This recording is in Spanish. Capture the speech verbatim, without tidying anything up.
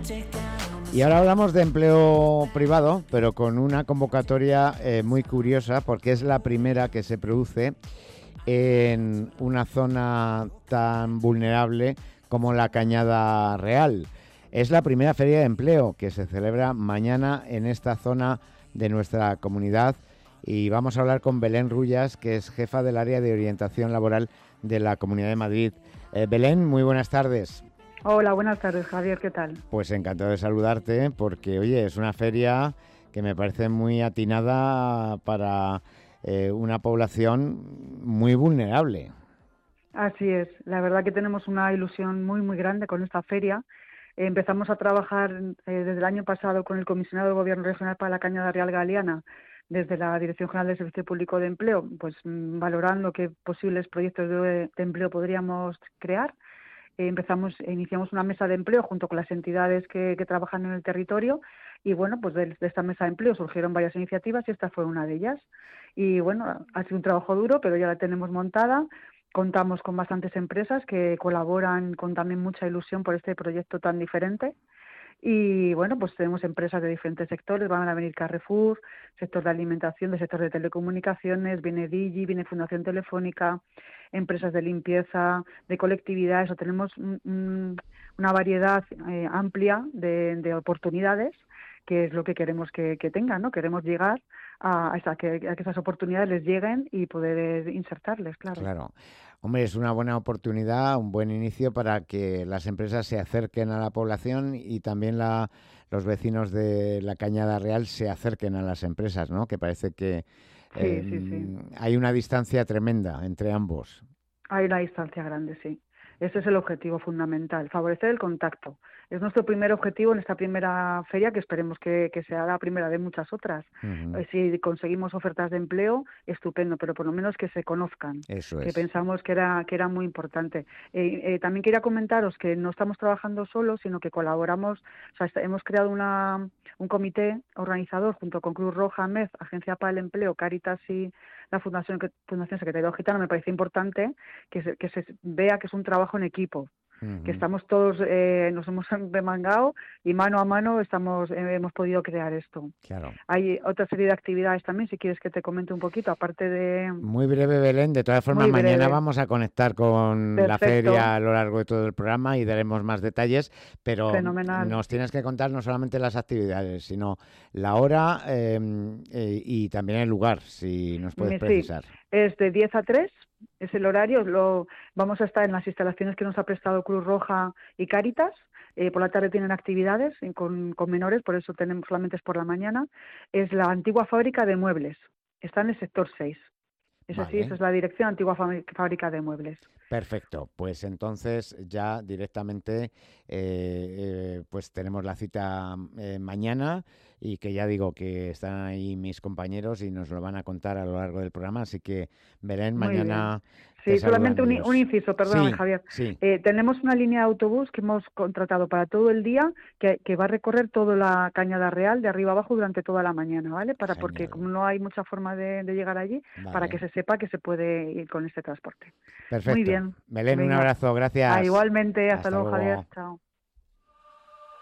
Y ahora hablamos de empleo privado, pero con una convocatoria eh, muy curiosa, porque es la primera que se produce en una zona tan vulnerable como la Cañada Real. Es la primera feria de empleo que se celebra mañana en esta zona de nuestra comunidad y vamos a hablar con Belén Rullas, que es jefa del área de orientación laboral de la Comunidad de Madrid. Eh, Belén, muy buenas tardes. Hola, buenas tardes, Javier, ¿qué tal? Pues encantado de saludarte porque, oye, es una feria que me parece muy atinada para eh, una población muy vulnerable. Así es, la verdad que tenemos una ilusión muy, muy grande con esta feria. Eh, empezamos a trabajar eh, desde el año pasado con el comisionado del Gobierno Regional para la Cañada Real Galiana, desde la Dirección General de Servicio Público de Empleo, pues mm, valorando qué posibles proyectos de, de empleo podríamos crear. Eh, empezamos, iniciamos una mesa de empleo junto con las entidades que, que trabajan en el territorio y bueno, pues de, de esta mesa de empleo surgieron varias iniciativas y esta fue una de ellas. Y bueno, ha sido un trabajo duro, pero ya la tenemos montada. Contamos con bastantes empresas que colaboran con también mucha ilusión por este proyecto tan diferente. Y bueno, pues tenemos empresas de diferentes sectores, van a venir Carrefour, sector de alimentación, del sector de telecomunicaciones, viene Digi, viene Fundación Telefónica, empresas de limpieza, de colectividades, o tenemos un, un, una variedad eh, amplia de, de oportunidades, que es lo que queremos que, que tengan, ¿no? Queremos llegar a, a, esa, que, a que esas oportunidades les lleguen y poder insertarles, claro. Claro. Hombre, es una buena oportunidad, un buen inicio para que las empresas se acerquen a la población y también la, los vecinos de la Cañada Real se acerquen a las empresas, ¿no? Que parece que eh, Sí, sí, sí. hay una distancia tremenda entre ambos. Hay una distancia grande, sí. Ese es el objetivo fundamental, favorecer el contacto. Es nuestro primer objetivo en esta primera feria, que esperemos que, que sea la primera de muchas otras. Uh-huh. Eh, si conseguimos ofertas de empleo, estupendo, pero por lo menos que se conozcan, Eso que es. pensamos que era, que era muy importante. Eh, eh, también quería comentaros que no estamos trabajando solos, sino que colaboramos, o sea, está, hemos creado una, un comité organizador junto con Cruz Roja, M E F, Agencia para el Empleo, Cáritas y la Fundación, Fundación Secretaría Gitana. Me parece importante que se, que se vea que es un trabajo en equipo, uh-huh. que estamos todos, eh, nos hemos remangado y mano a mano estamos eh, hemos podido crear esto. Claro. Hay otra serie de actividades también, si quieres que te comente un poquito, aparte de... Muy breve, Belén. De todas formas, mañana vamos a conectar con Perfecto. la feria a lo largo de todo el programa y daremos más detalles, pero Fenomenal. Nos tienes que contar no solamente las actividades, sino la hora eh, eh, y también el lugar, si nos puedes sí, precisar. Es de diez a tres, es el horario. Lo, vamos a estar en las instalaciones que nos ha prestado Cruz Roja y Cáritas. Eh, por la tarde tienen actividades con, con menores, por eso tenemos solamente es por la mañana. Es la antigua fábrica de muebles, está en el sector seis. Es vale. así, esa es la dirección, antigua fábrica de muebles. Perfecto, pues entonces ya directamente eh, eh, pues tenemos la cita eh, mañana y que ya digo que están ahí mis compañeros y nos lo van a contar a lo largo del programa, así que Belén, Muy mañana... Sí, solamente un, un inciso, perdóname, sí, Javier. Sí. Eh, tenemos una línea de autobús que hemos contratado para todo el día, que, que va a recorrer toda la Cañada Real, de arriba abajo, durante toda la mañana, ¿vale? Para Genial. Porque como no hay mucha forma de, de llegar allí, vale. para que se sepa que se puede ir con este transporte. Perfecto. Muy bien. Belén, Venga. un abrazo, gracias. Ah, igualmente, hasta, hasta luego, luego, Javier. Chao.